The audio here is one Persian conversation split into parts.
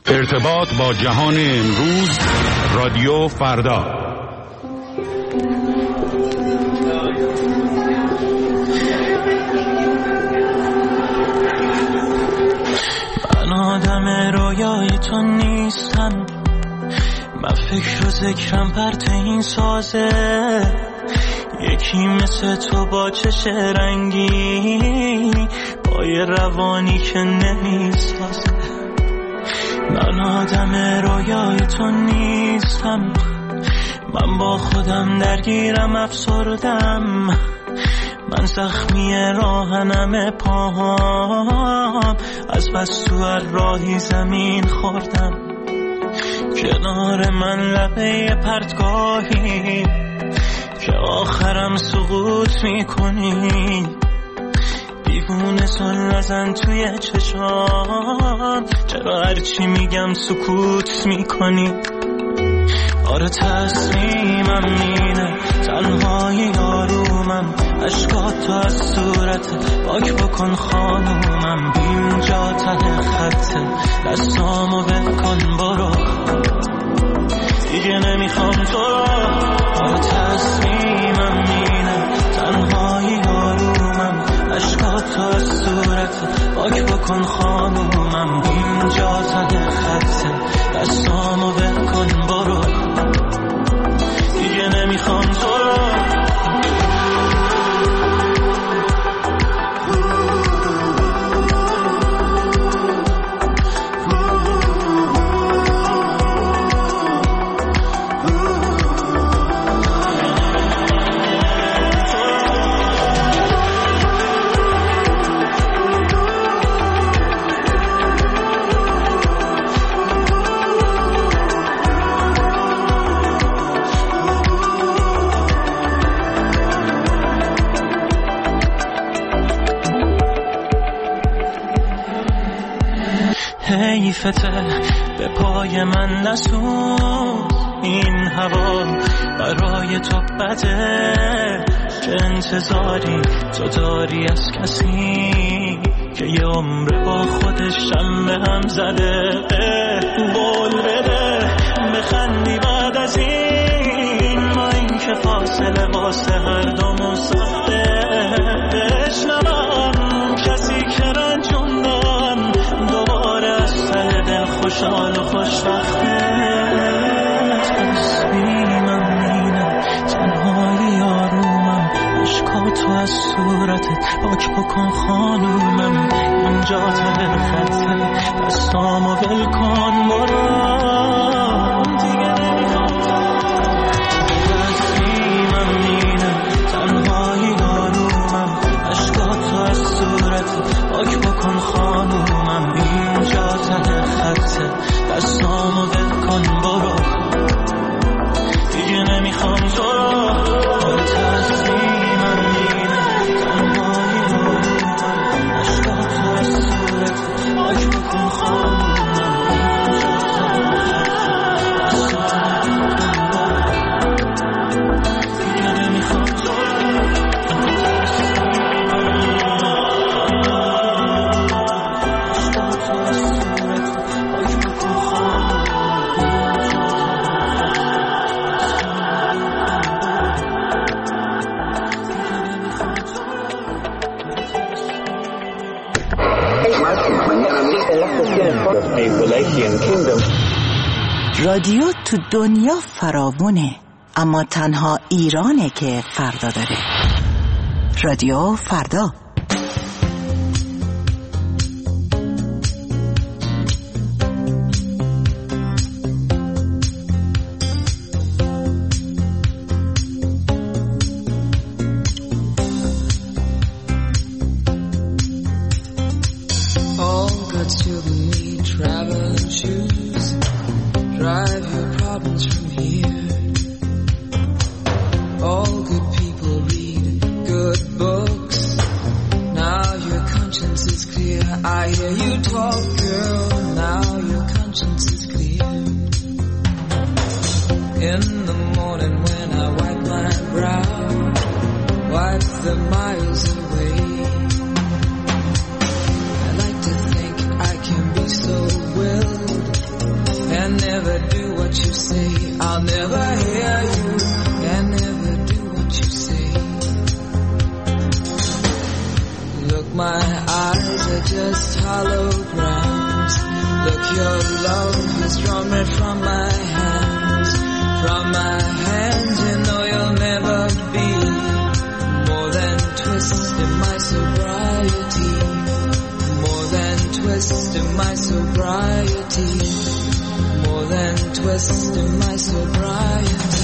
ارتباط با جهان امروز، رادیو فردا. من آدم رویای تو نیستم، من فکر و ذکرم پرت این سازه، یکی مثل تو با چش رنگی، با یه روانی که نمیسازه. من آدم رویای تو نیستم، من با خودم درگیرم، افسردم، من زخمی راهنم پاهام، از بس تو راهی زمین خوردم. کنار من لبه پرتگاهی که آخرم سقوط میکنی، دیوونه سن نزن توی چشام، چرا هرچی میگم سکوت میکنی؟ آره تصمیمم اینه، تنهایی آرومم، اشکات تو از صورت پاک بکن خانومم، اینجا ته خطه، دستامو بکن برو، دیگه نمیخوام تو. آره تصمیمم اینه، تنهایی آرومم، اشکات تو از صورت پاک بکن خانومم، اینجا ته خطه، دستامو بکن برو، دیگه نمیخوام تو. حیفته به پای من نسون، این هوا برای تو بده، چه انتظاری تو داری از کسی که یه عمر با خودش هم به هم زده؟ قول بده بخندی بعد از این، ما این که فاصله واسه هر دومون سخته، بشنوم کسی که رنجوندم دوباره از ته دل خوشحال و خوشبخته. تصمیمم اینه، تنهایی آرومم، اشکاتو از صورتت پاک بکن خانومم، اینجا ته خطه، دستامو ول کن برو، دیگه نمیخوام. تصمیمم اینه، تنهایی آرومم، اشکاتو از صورتت پاک بکن خانومم، اینجا ته خطه، دستامو ول کن برو، دیگه نمیخوام تو رو. تصمیمم اینه، تنهایی آرومم، اشکاتو از صورتت پاک بکن خانومم، اینجا ته خطه، دستامو ول کن برو، دیگه نمیخوام تو رو. رادیو تو دنیا فراوونه، اما تنها ایرانه که فردا داره. رادیو فردا. you say. I'll never hear you and never do what you say. Look, my eyes are just holograms. Look, your love has drawn red from my hands. From my hands, you know you'll never be more than twist in my sobriety. More than twist in my sobriety. More than twist in my sobriety.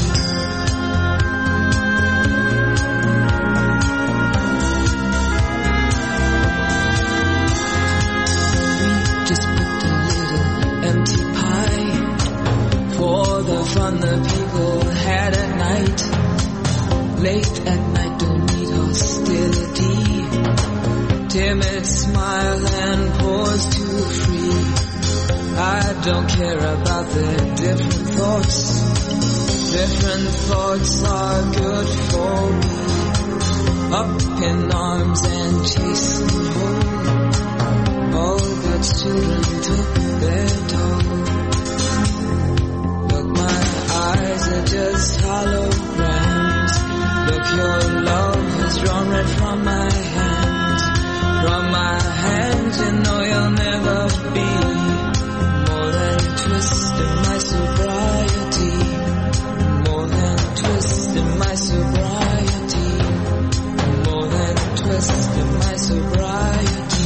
We just put a little empty pie for the fun the people had at night. Late at night, don't need hostility. Timid smile and pause too free. I don't care about their different thoughts. Different thoughts are good for me. Up in arms and chasing home. All God's children took their toll. Look, my eyes are just holograms. Look, your love has drawn red from my hands. From my hands, you know you'll never be more than twist in my sobriety. More than twist in my sobriety. More than twist in my sobriety.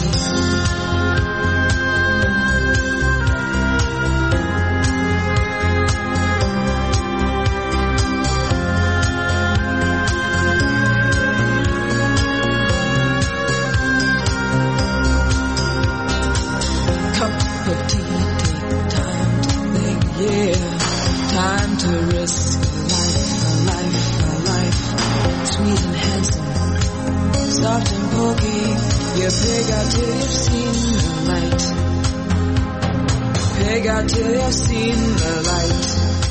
Time to risk a life, sweet and handsome, soft and pokey. You pig out till you've seen the light. Pig out till you've seen the light.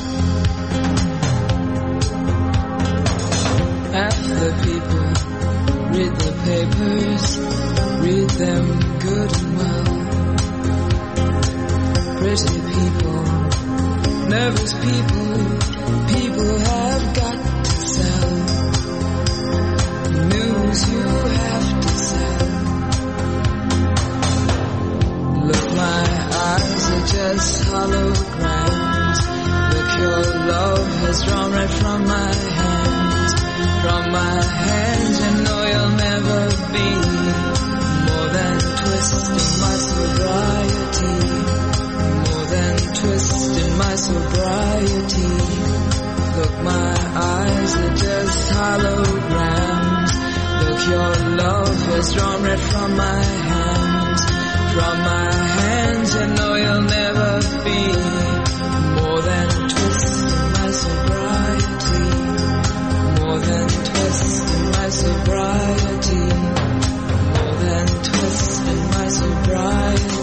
Half the people read the papers, read them good and well. Pretty people, nervous people, people have got to sell. News you have to sell. Look, my eyes are just holograms. Look, your love has drawn red from my hands. From my hands, you know you'll never be more than twist in my sobriety. More than twist in my sobriety. Look, my eyes are just holograms. Look, your love has drawn red from my hands. From my hands, you know you'll never be more than twist in my sobriety. More than twist in my sobriety. More than twist in my sobriety.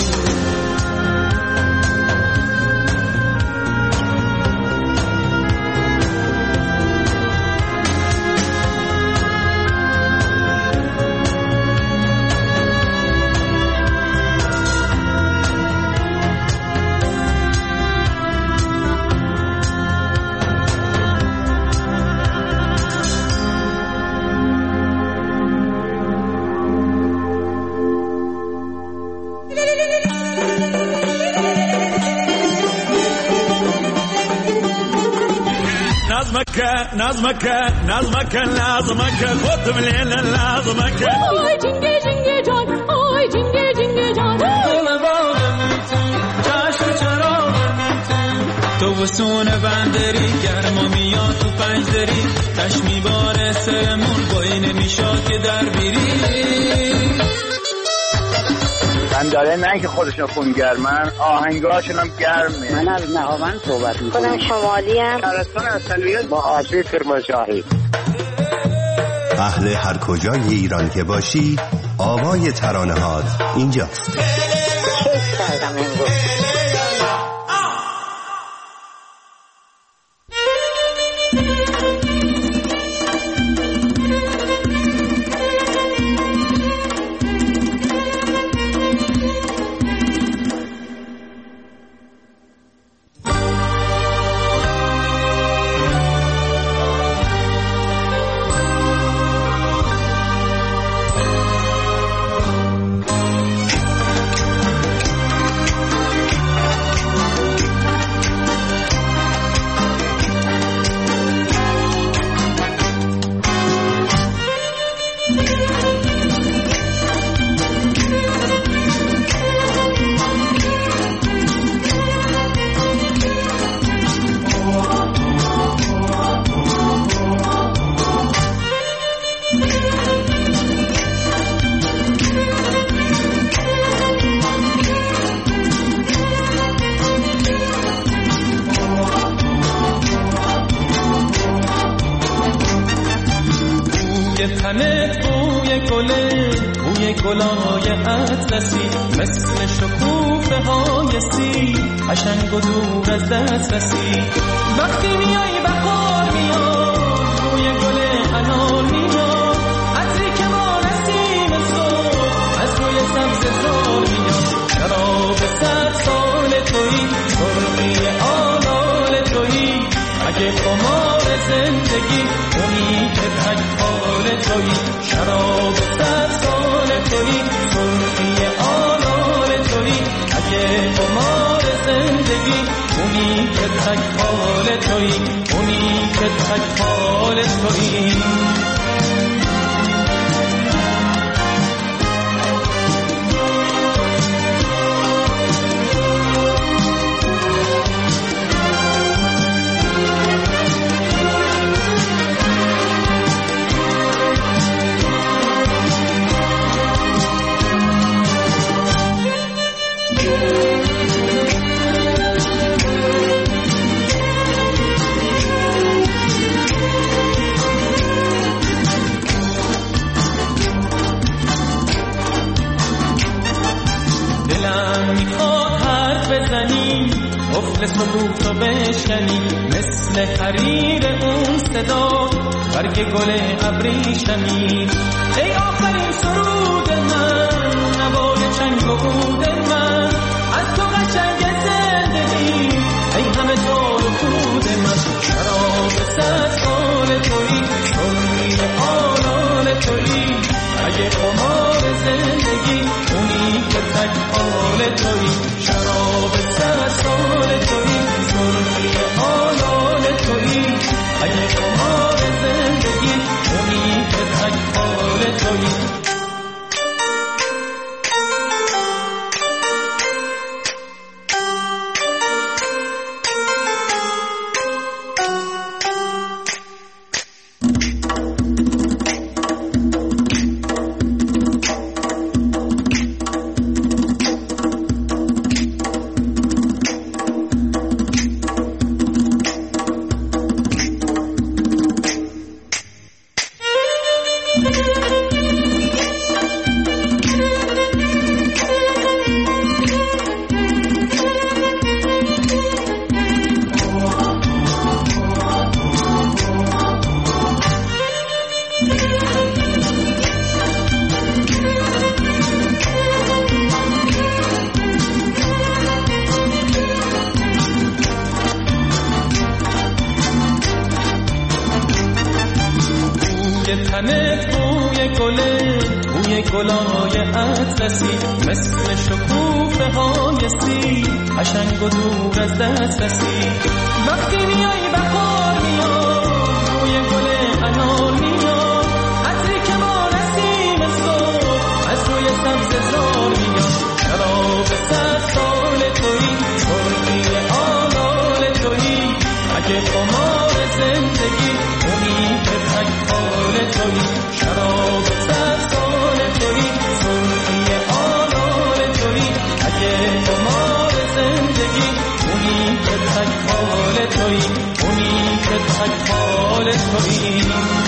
نظمك خود مليل لازمك آی جنگه جنگه جان آی جنگه جنگه جان دل باغم چشم چراغم تو وسون بندری گرما میاد تو پنجدری تشمی بار سرمون بایی نمیشاد که در بیری داره نه که خودشون خونگرمن آهنگاشون هم گرمه. من از نهاوند صحبت میکنم. خودم شمالی ام. شهرستان اصلیت با آسیب کرمانشاهی. اهل هر کجای ایران که باشی آوای ترانه‌هات اینجاست. کیف کردم امروز. تنت بوی گله، بوی گلای اطلسی، مثل شکوفه های سی، قشنگ و دور از دسترسی. وقتی میای بهار میاد، بوی گل انار میاد، عطری که ما نسیم صبح از روی سبز زار میاد. شراب 100 سال تویی، سرخی آلال تویی، اگه قمار زندگی اونی که تک حال تویی. شراب 100 سال تویی، سرخی آلال تویی، اگه قمار زندگی اونی که تک حال تویی، اونی که تک حال تویی. مثل بوتو بشکنی، مثل حریر اون صدا، برگ گل ابریشمی. ای آخرین سرود من، نوای چنگ و عود من، از تو قشنگ زندگی، ای همه تار و پود من. شراب 100 سال تویی، سرخی آلال تویی، اگه قمار زندگی اونی که تک حال تویی. شراب 100 سال تویی، سرخی آلال تویی، اگه قمار زندگی اونی که تک حال تویی. تنت بوی گله، بوی گلای اطلسی، مثل شکوفه های سی، قشنگ و دور از دسترسی. وقتی میای بهار میاد، بوی گل انار میاد، عطری که ما نسیم صبح از روی سبز زار میاد. شراب 100 سال تویی، سرخی آلال تویی، اگه قمار زندگی اونی که تک حال تویی. شراب 100 سال تویی، سرخی آلال تویی، اگه قمار زندگی اونی که تک حال تویی، اونی که تک حال تویی.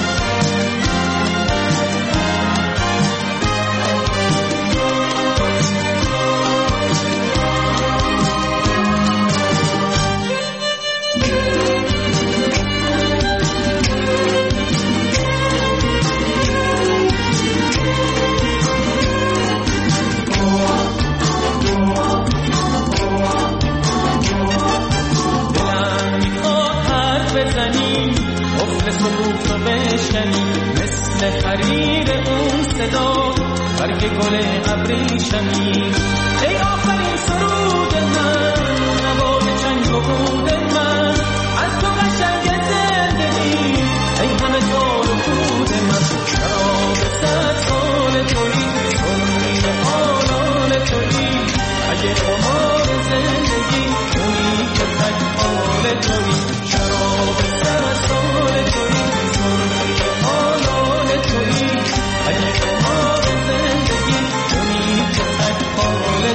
مثل حریر اون صدا، برگ گل ابریشمی. ای آخرین سرود من، نوای چنگ و عود من، از تو قشنگ زندگی، ای همه تار و پود من. شراب 100 سال تویی، سرخی آلال تویی، اگه قمار زندگی اونی که تک حال تویی. شراب 100 سال تویی، سرخی آلال تویی، اگه قمار زندگی اونی که تک حال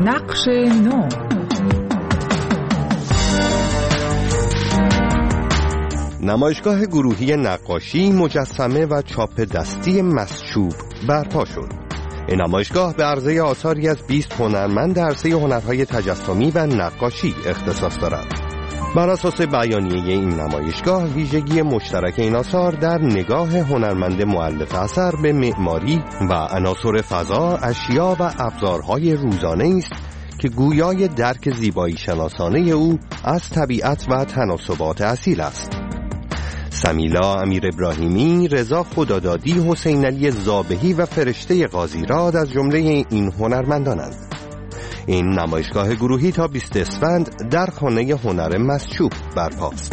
نقش نو. نمایشگاه گروهی نقاشی، مجسمه و چاپ دستی مسچوب برپا شد. این نمایشگاه به عرضه آثاری از 20 هنرمند در عرصه هنرهای تجسمی و نقاشی اختصاص دارد. بر اساس بیانیه این نمایشگاه، ویژگی مشترک این آثار در نگاه هنرمند مؤلف اثر به معماری و عناصر فضا، اشیا و ابزارهای روزانه است که گویای درک زیبایی شناسانه او از طبیعت و تناسبات اصیل است. سمیلا امیر ابراهیمی، رضا خدادادی، حسین علی زابهی و فرشته قاضیراد از جمله این هنرمندانند. این نمایشگاه گروهی تا 20 اسفند در خانه هنر مسچوب برپاست.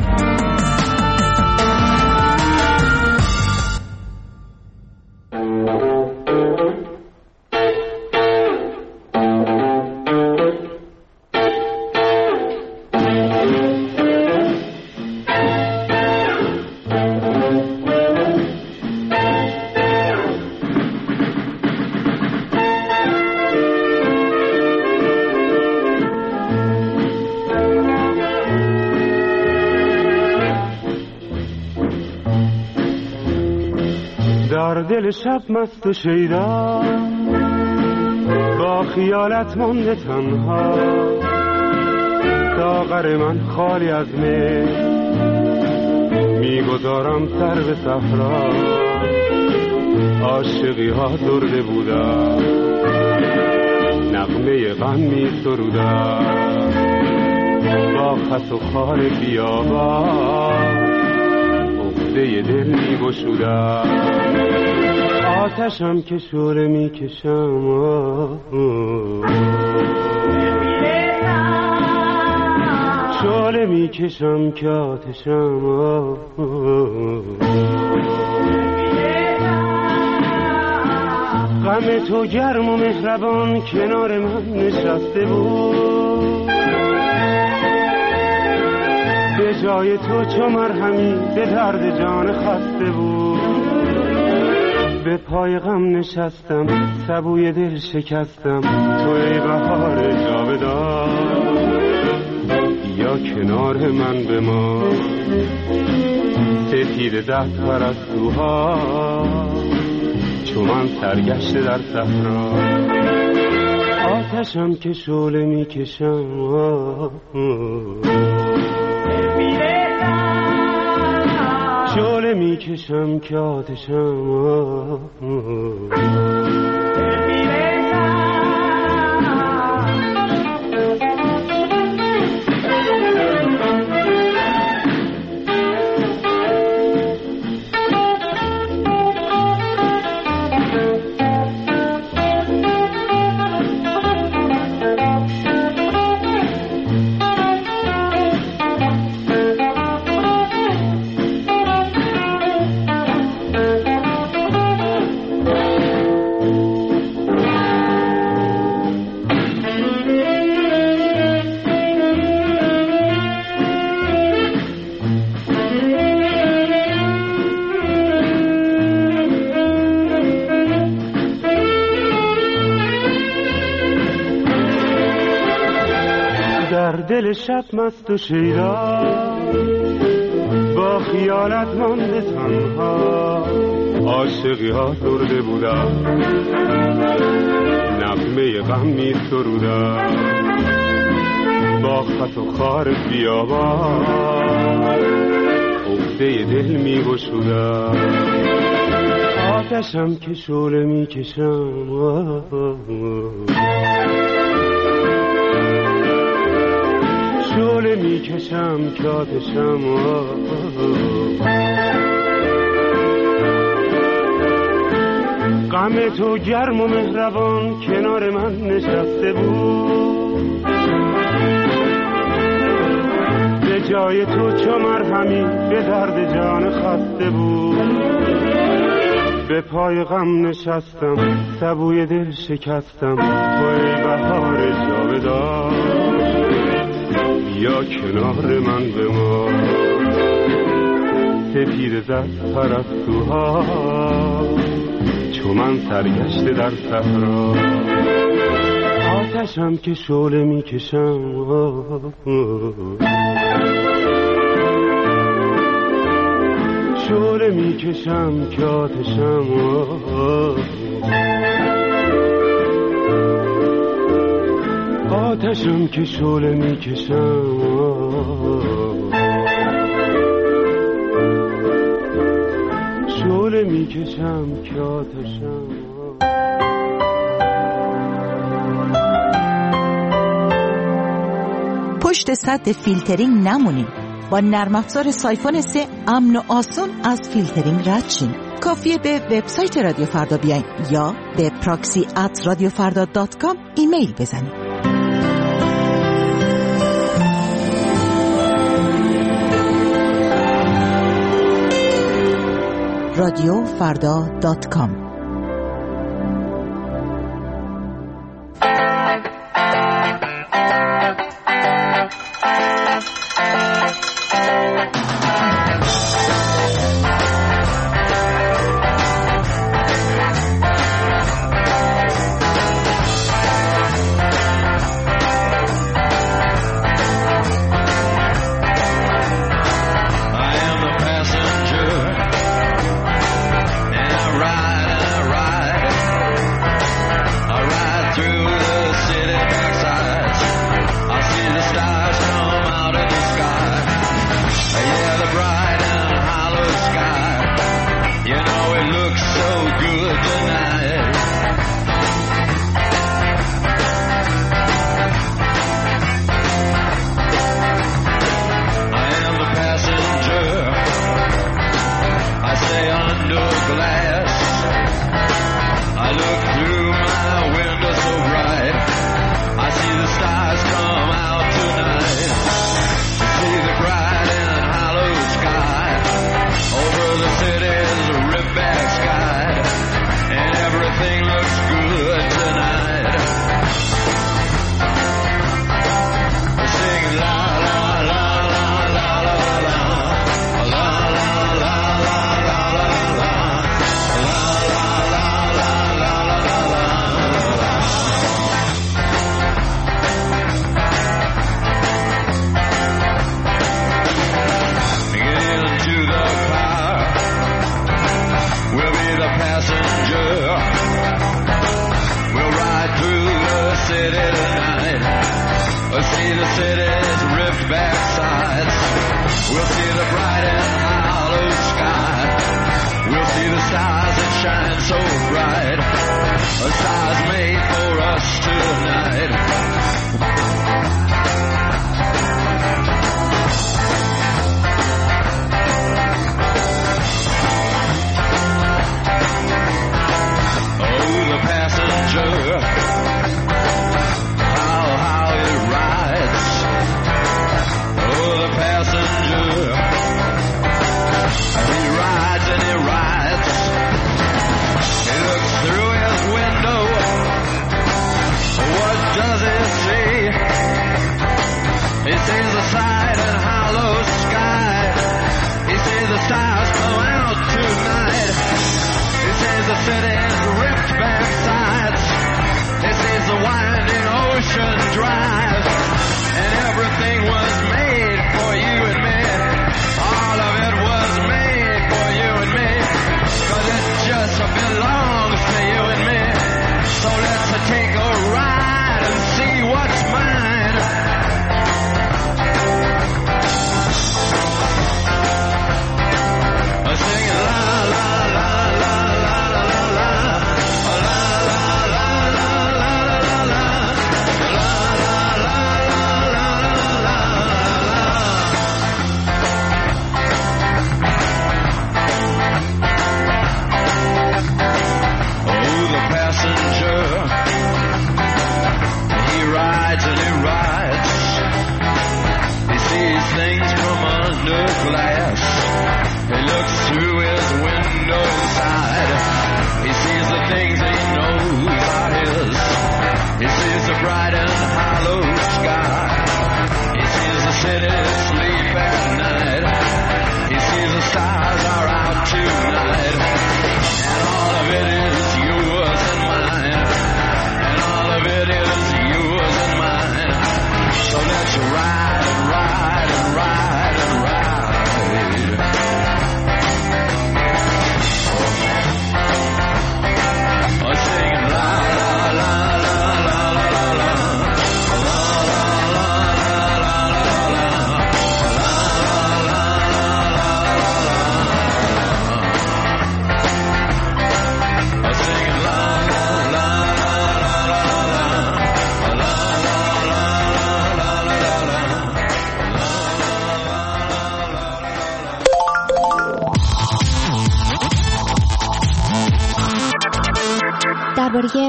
دل شب مست و شیدا با خیالت مونده تنها، ساغر من خالی از می میگذارم سر به صحرا. عاشقی ها درده بودن، نغمه غم می سرودن، با خس و خار بیابان عقده دل می گشودن. آتشم که شعله می کشم، شعله می کشم که آتشم. غم تو گرم و مهربان کنار من نشسته بود، به جای تو چو مرهمی به درد جان خسته بود. به پای غم نشستم، سبوی دل شکستم، تو ای بهار جاودان یا کنار من بمان. سپید دست پرستوها چو من سرگشته در صحرا. آتشم که شعله می کشم، شعله می کشم که آتشم. دل شب مست و شیدا با خیالت مانده تنها. عاشقی ها درده بودن، نغمه غم می سرودن، با خط و خار بیابان عقده دل می گشودن. آتشم که شعله می کشم، شعله می کشم که آتشم. غم تو گرم و مهربان کنار من نشسته بود، به جای تو چو مرهمی به درد جان خسته بود. به پای غم نشستم، سبوی دل شکستم، تو ای بهار جاودان یا کنار من بمان. سپید دست پرستوها چو من سرگشته در صحرا. آتشم که شعله میکشم، شعله میکشم که آتشم، آتشم که شعله میکشم، شعله میکشم که آتشم. پشت سد فیلترینگ نمونین. با نرم افزار سایفون 3 امن و آسون از فیلترینگ رد شین. کافیه به وبسایت رادیو فردا بیاین یا به proxy@radiofarda.com ایمیل بزنید. radiofarda.com.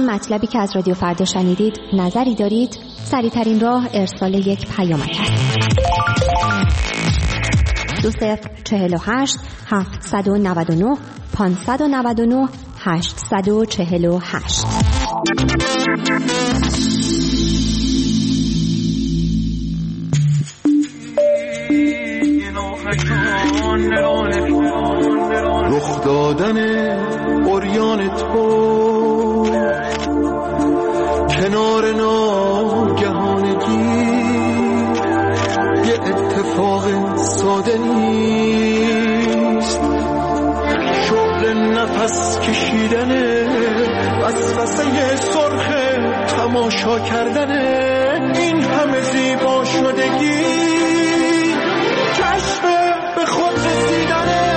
مطلبی که از رادیو فردا شنیدید نظری دارید؟ سریع‌ترین راه ارسال یک پیامک است. 2048 799 599 848. رخ دادن عریان تو کنار ناگهانگی یه اتفاق ساده نیست، شغل نفس کشیدنه، وسوسه سرخ تماشا کردنه، این همه زیبا شدگی کشف به خود رسیدنه.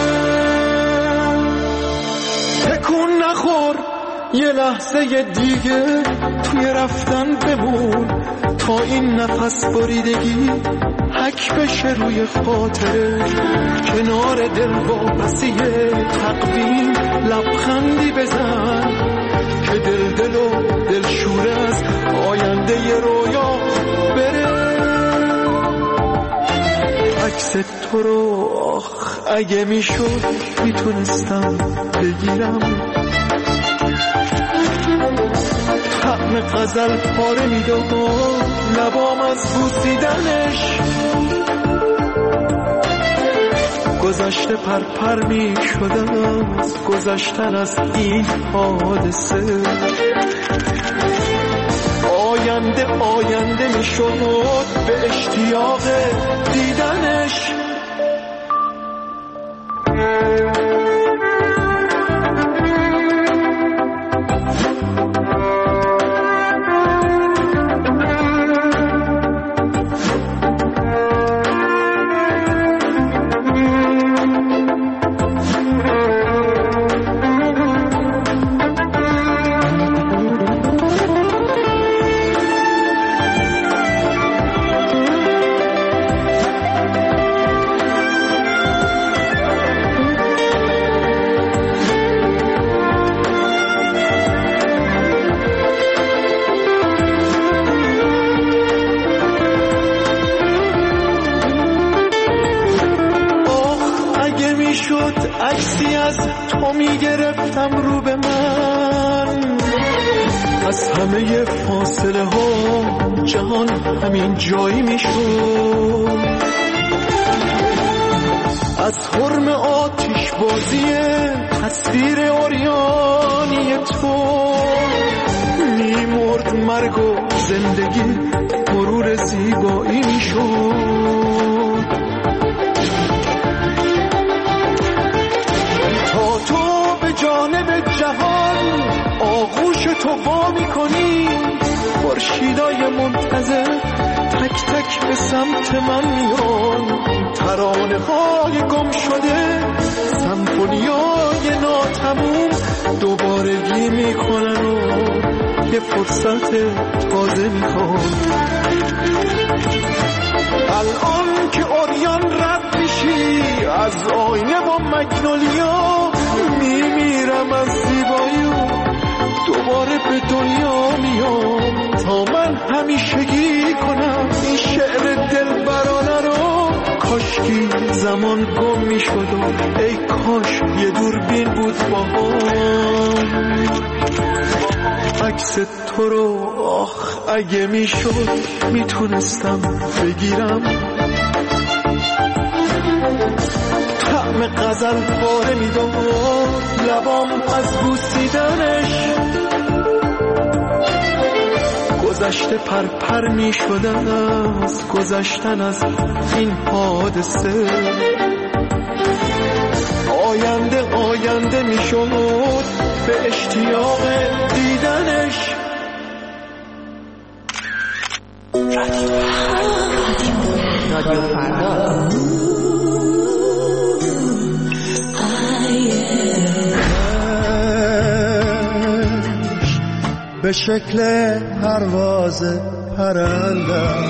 تکون نخور، یه لحظه دیگه توی رفتن بمون تا این نفس بریدگی حک بشه روی خاطره. کنار دل وابسته تقویم لبخندی بزن که دل و دلشوره از آینده ی رویا بره. عکس تو رو اگه میشد میتونستم بگیرم، طعم غزل پاره میداد لبام از بوسیدنش. گذشته پرپر میشدم از گذشتن از این حادثه. آینده میشد به اشتیاق دیدنش. عکسی از تو میگرفتم رو به من، از همه فاصله ها جهان همین جایی میشد. از حرم آتش بازی تصویر عریانی تو میمرد مرگ و زندگی مرور زیبایی میشد. جانب جهان آغوش تو وا می‌کنی، خورشیدای منتظر تک تک به سمت من میان. ترانه‌های گم شده، سمفونیای ناتموم دوبارگی میکنن و یه فرصت تازه میخوان. الان که عریان رد میشی از آینه با مگنولیا، میمیرم از زیبایی و دوباره به دنیا میام تا من همیشگی کنم این شعر دلبرانه رو. کاشکی زمان گم میشد و ای کاش یه دوربین بود باهام. عکس تو رو اگه میشد میتونستم بگیرم، طعم غزل پاره میداد لبام از بوسیدنش. گذشته پرپر میشدن از گذشتن از این حادثه. آینده میشد به اشتیاق دیدنش. رادیو فردا به شکل پرواز پرنده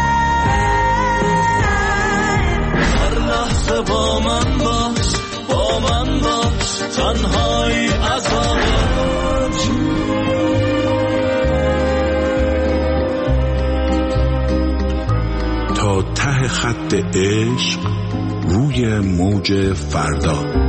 هر لحظه با من باش، با با من باش، تنهایی عذابه. تا ته خط عشق روی موج فردا.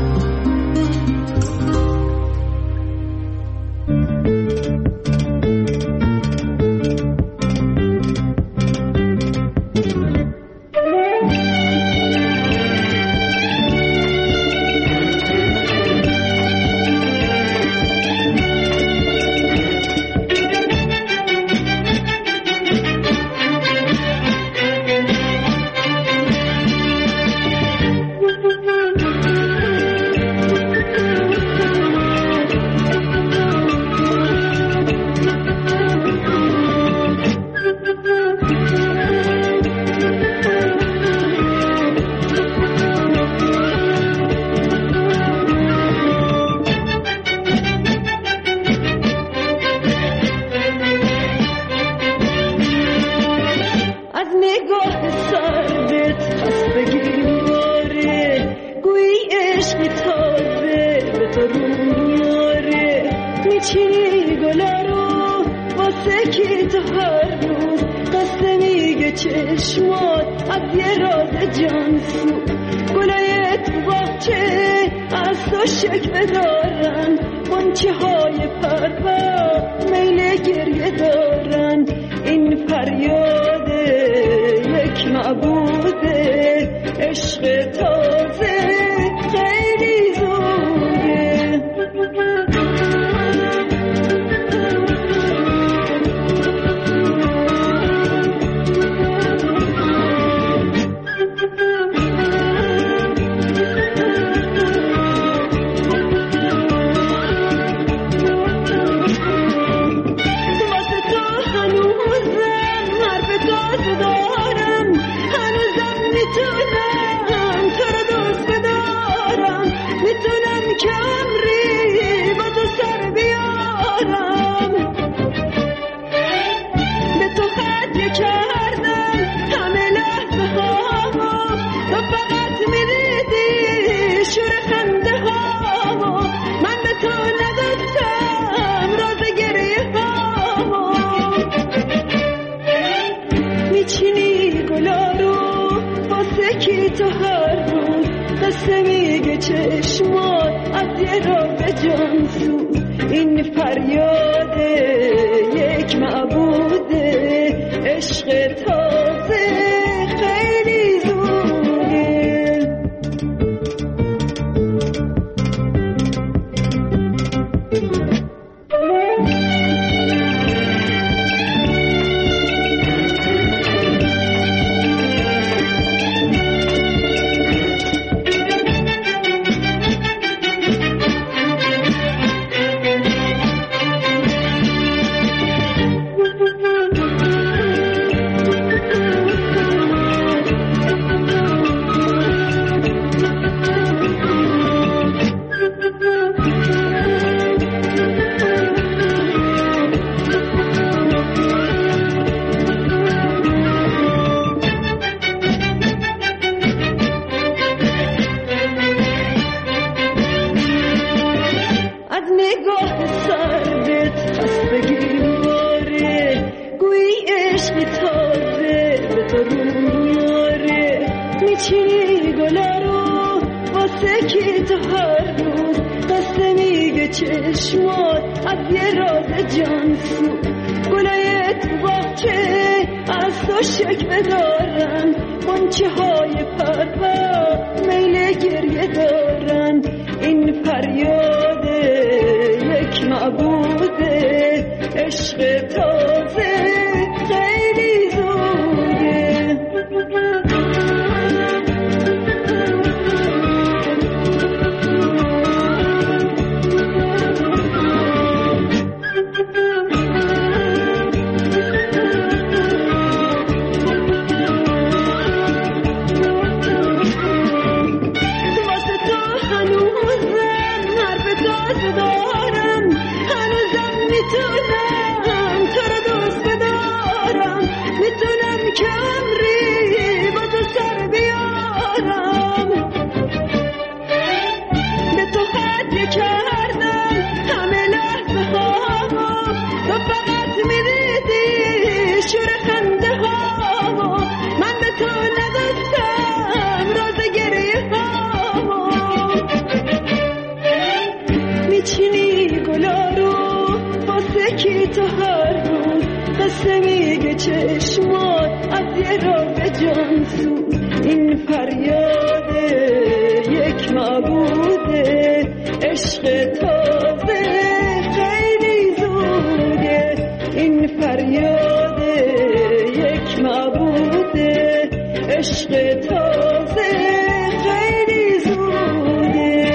بی تو هر روز قصه میگه چشمات از یه راه به جان سوز. این فریاد یک معبوده، عشق تازه خیلی زوده. این فریاد یک معبوده، عشق تازه خیلی زوده.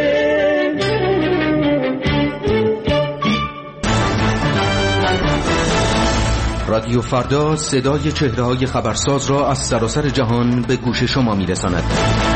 رادیو فردا صدای چهره‌های خبرساز را از سراسر جهان به گوش شما می‌رساند.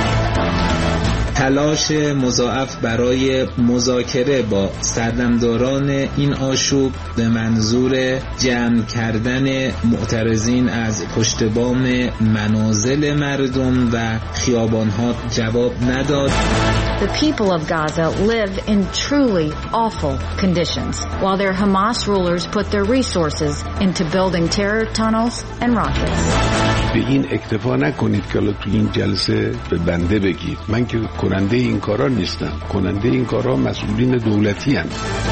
تلاش مضاعف برای مذاکره با سردمداران این آشوب به منظور جمع کردن معترضین از پشت بام منازل مردم و خیابان‌ها جواب نداد. The people of Gaza live in truly awful conditions, while their Hamas rulers put their resources into building terror tunnels and rockets. به این اکتفا نکنید که الان تو این جلسه به بنده بگید. من که کننده این کارا نیستم. کننده این کارا مسئولین دولتی هستند.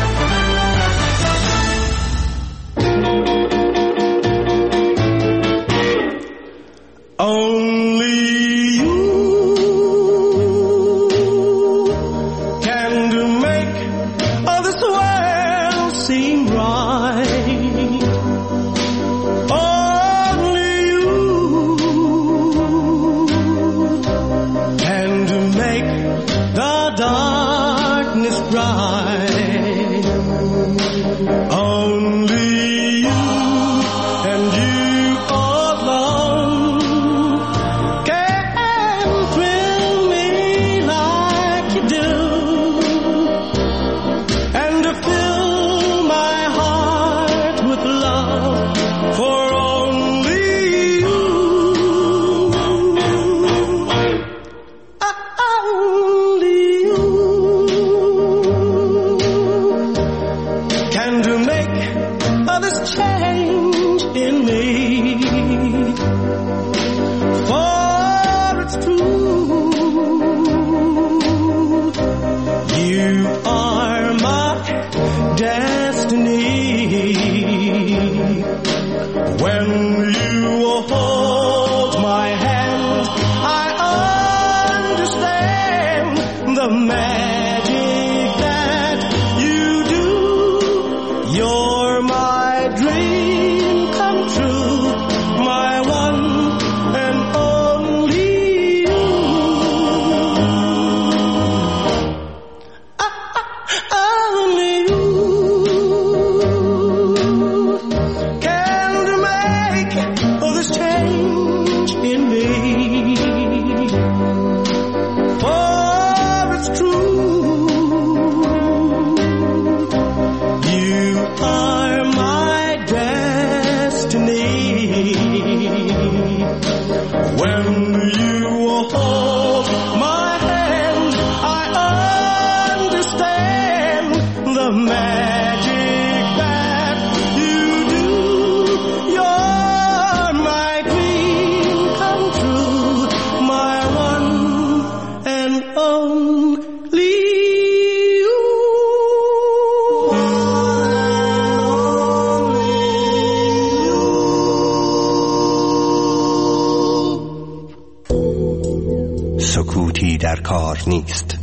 سکوتی در کار نیست.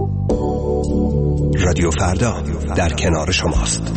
رادیو فردا در کنار شماست.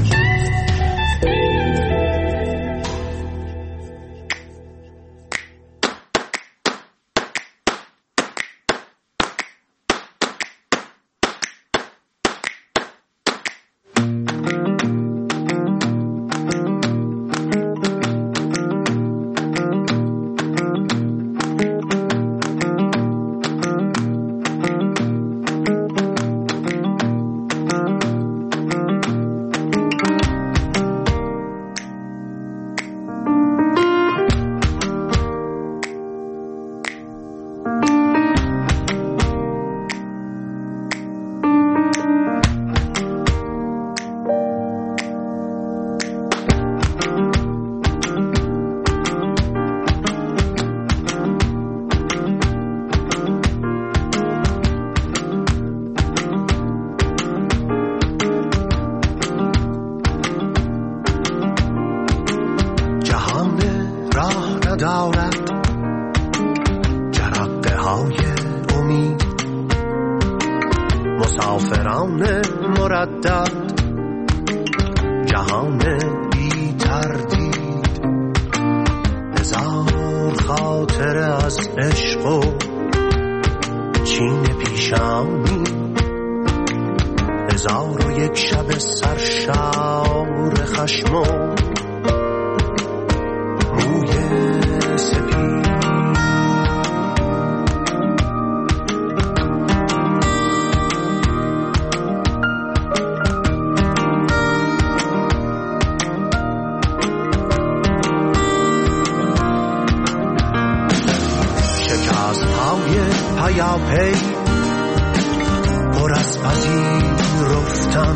دارد جرقه های امید، مسافران مردد جهان بی تردید، هزار خاطر از عشق و چین پیشانی، 1001 شب سرشار خشم و روی سپید. شکست های پیاپی پر از پذیرفتن،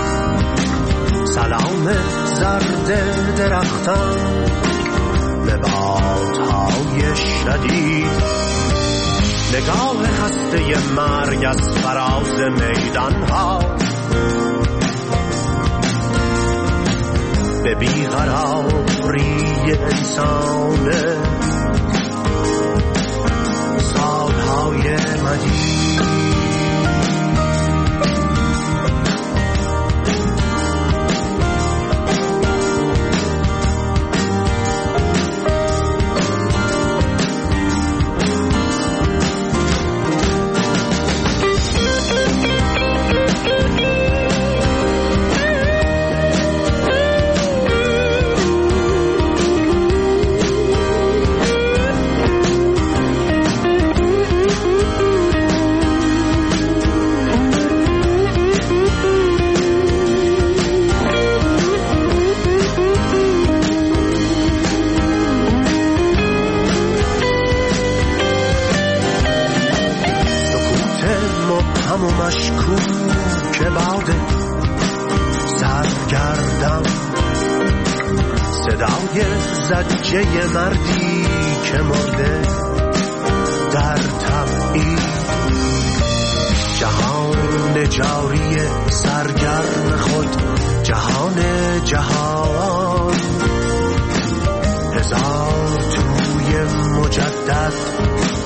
سلام زرد درختان به بادهای شدید، نگاه خسته مرگ از فراز میدان ها به بیقراری انسان سالهای مدید. و مشکوک باده سرگردم، صدای زجه مردی که مرده در تبعید، جهان جاری سرگرم خود، جهان جهان، هزار توی مجدد،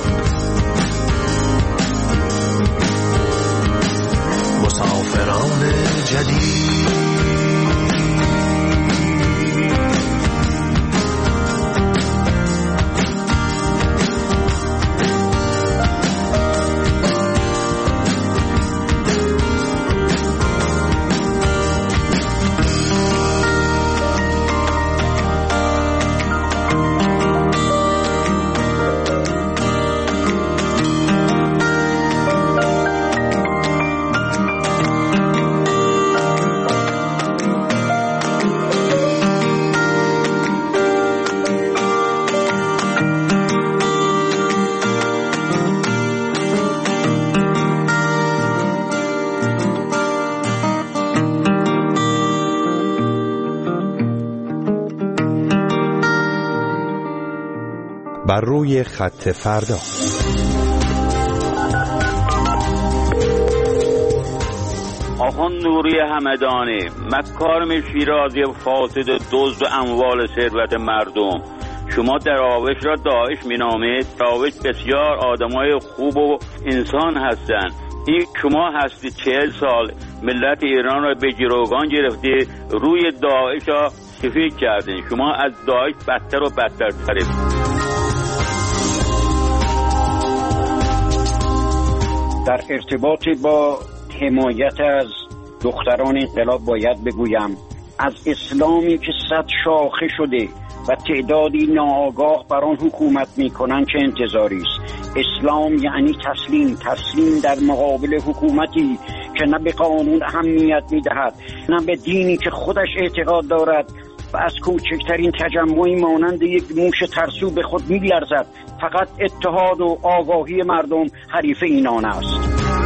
مسافران جدید. بر روی خط فردا. آخوند نوری همدانی، مکارم شیرازی فاسد دزد و اموال ثروت مردم، شما دراوش را داعش مینامید. دراوش بسیار آدمای خوب و انسان هستند. این شما هستید 40 سال ملت ایران را به گروگان گرفتی، روی داعش را سفید کردین. شما از داعش بدتر و بدتر ترید. در ارتباط با حمایت از دختران انقلاب باید بگویم از اسلامی که 100 شاخه شده و تعدادی ناآگاه بر آن حکومت میکنن چه انتظاری است؟ اسلام یعنی تسلیم در مقابل حکومتی که نه به قانون اهمیت میدهد، نه به دینی که خودش اعتقاد دارد و از کوچکترین تجمعی مانند یک موش ترسو به خود میلرزد. فقط اتحاد و آگاهی مردم حریف اینان است.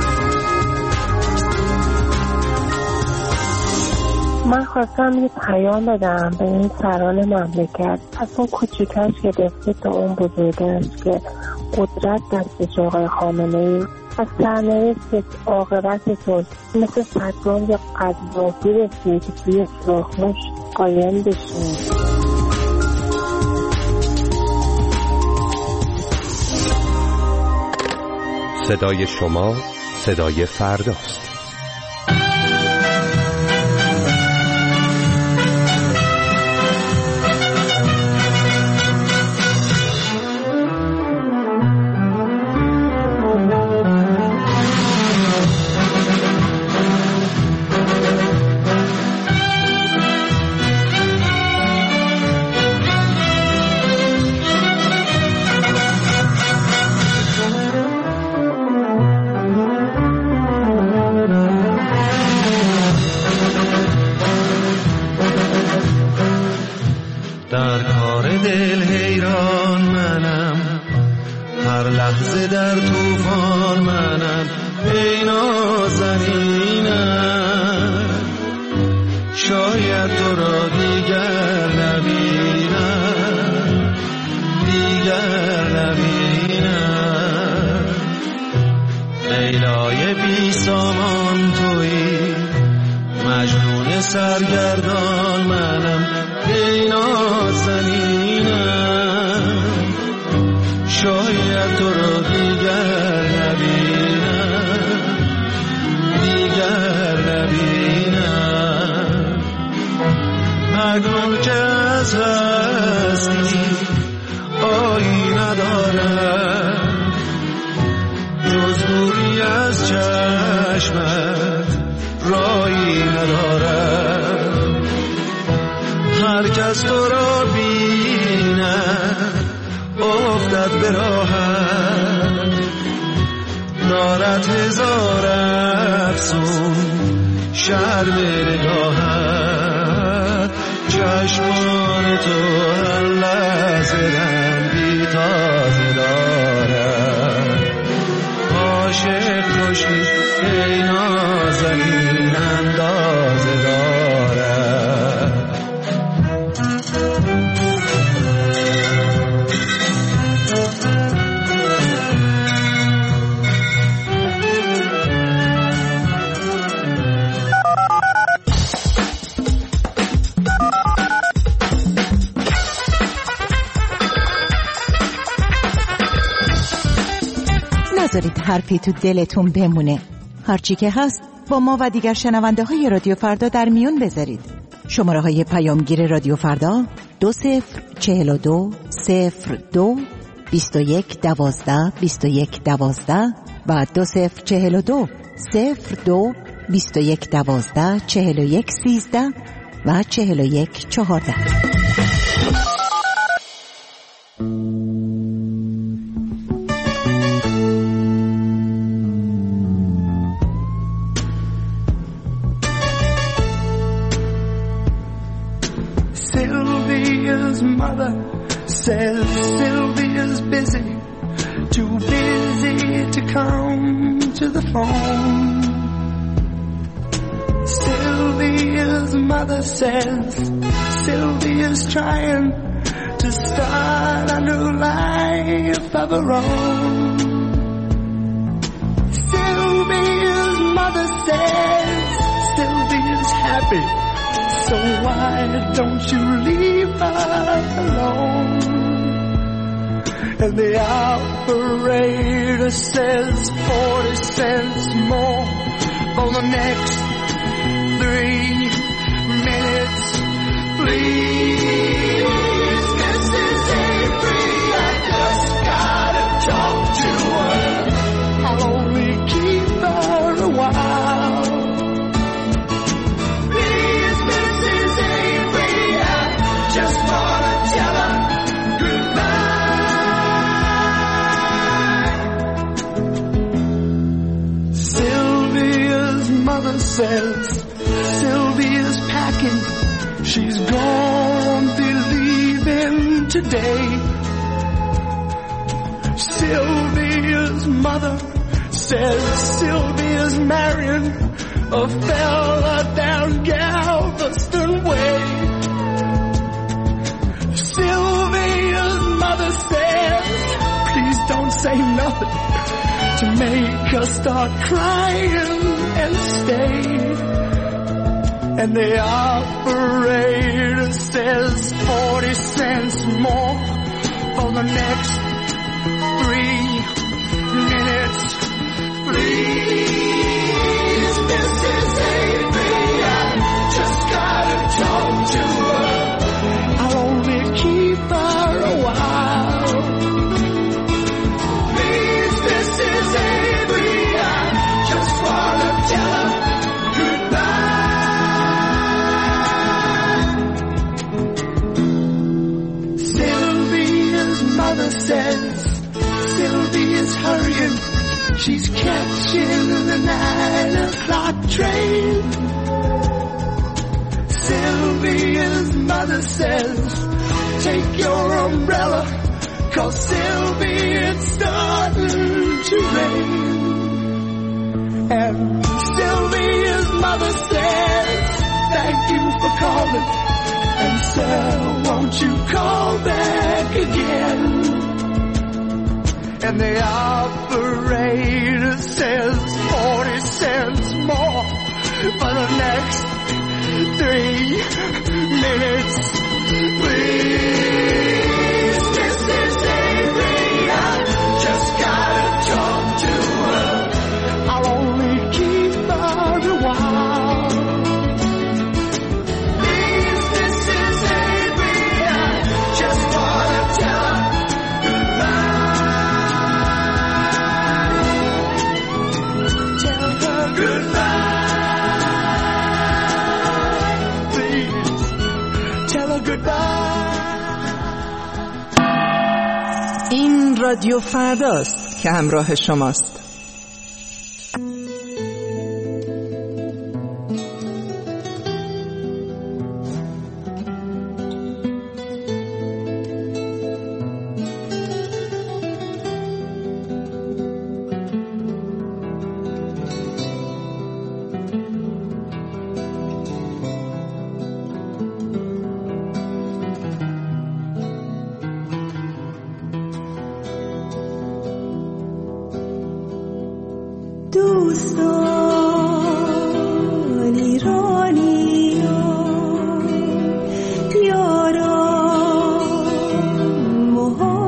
من خواستم یه پیام بدم به این سران مملکت، از اون کوچیکش گرفته تا اون بزرگش، که قدرت دست آقای خامنه‌ای و سرنوشت عاقبتتون مثل صدام یا قذافی رسید که توی سرخمش قایم بشین. صدای شما صدای فرداست. در کار دل حیران منم، هر لحظه در طوفان منم. ای نازنینم، شاید تو را دیگر نبینم، دیگر نبینم. لیلای بی سامان تویی، مجنون سرگردان منم. ای نازنینم، شاید تو را دیگر نبینم، دیگر نبینم. مگنون که از هستی آیی ندارم، جز دوری از چشمت رایی ندارم. هر کس تو را بیند افتد به راهت، دارد هزار افسون شرم نگاهت. چشمان تو هر لحظه رنگی تازه دارد. عاشق کشی ای نازنین اندازه دارد. نذارید حرفی تو دلتون بمونه. هرچی که هست با ما و دیگر شنونده های رادیو فردا در میون بذارید. شماره های پیامگیر رادیو فردا 2042 02 21 12 21 12 و 2042 02 21 12 41 13 و 41 14. Sylvia's mother says Sylvia's busy, too busy to come to the phone. Sylvia's mother says Sylvia's trying to start a new life of her own. Sylvia's mother says Sylvia's happy, so why don't you leave her alone? And the operator says 40 cents more for the next 3 minutes. Please, Mrs. Avery, I just gotta talk to her. I'll only keep her a while. Just wanna tell her goodbye. Sylvia's mother says Sylvia's packing, she's gonna be leaving today. Sylvia's mother says Sylvia's marrying a fella down Galveston Way. Sylvia's mother says, please don't say nothing to make her start crying and stay. And the operator says 40 cents more for the next 3 minutes. Please, Mrs. Avery, I just gotta talk to her. I'll only keep her a while. Please, Mrs. Avery, I just wanna tell her goodbye. Sylvia's mother says Sylvia's hurrying. She's catching the 9 o'clock train. Sylvia's mother says, take your umbrella, 'cause Sylvia, it's starting to rain. And Sylvia's mother says, thank you for calling. And sir, won't you call back again? And the operator says 40 cents more for the next 3 minutes. Please, Mrs. Avery, I just gotta talk to her. I'll only keep her a while. Please, Mrs. Avery, I just wanna tell her این رادیو فرداست که همراه شماست. دوستان ایرانیان یاران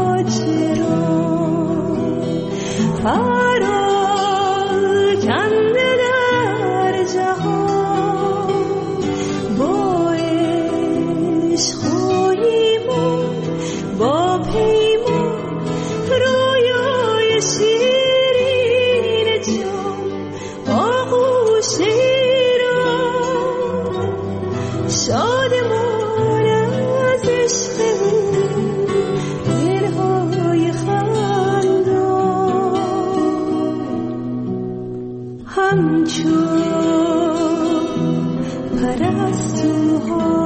مهاجران پراکنده در جهان با عشق و ایمان با پیمان رویای شیرین جان آغوش ایران شادمان از عشق دلهای خندان همچون پرستوها